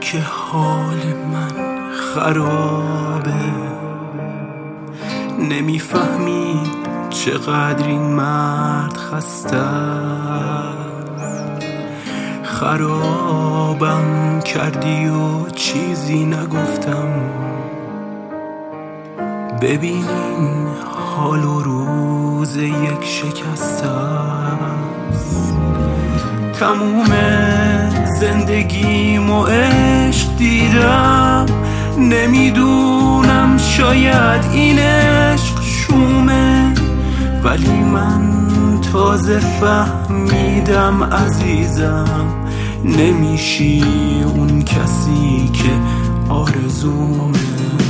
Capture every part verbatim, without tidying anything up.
که حال من خرابه، نمیفهمی چقدر این مرد خسته است. خرابم کردی و چیزی نگفتم، ببین این حال و روز یک شکسته است. تموم زندگیم و عشق دیدم، نمیدونم شاید این عشق شومه، ولی من تازه فهمیدم عزیزم نمیشی اون کسی که آرزومه.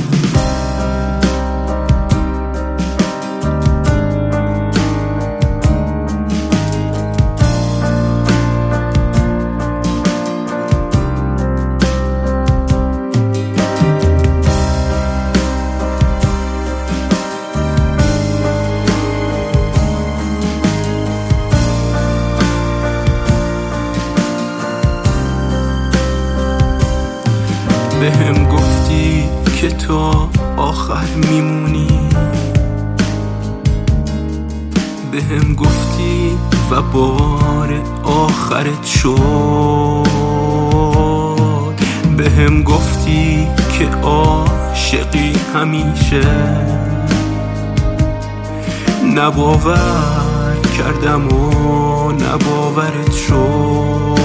بهم گفتی که تا آخر میمونی، بهم گفتی و بار آخرت شد. بهم گفتی که عاشقی همیشه، نباور کردم و نباورت شد.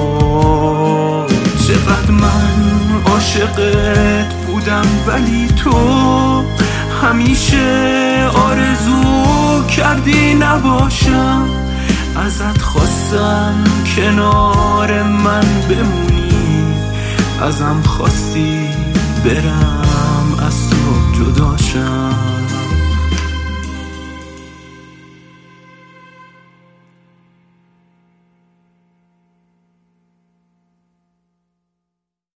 چقدر من عاشقت بودم ولی تو همیشه آرزو کردی نباشم. ازت خواستم کنار من بمونی، ازم خواستی برم از تو.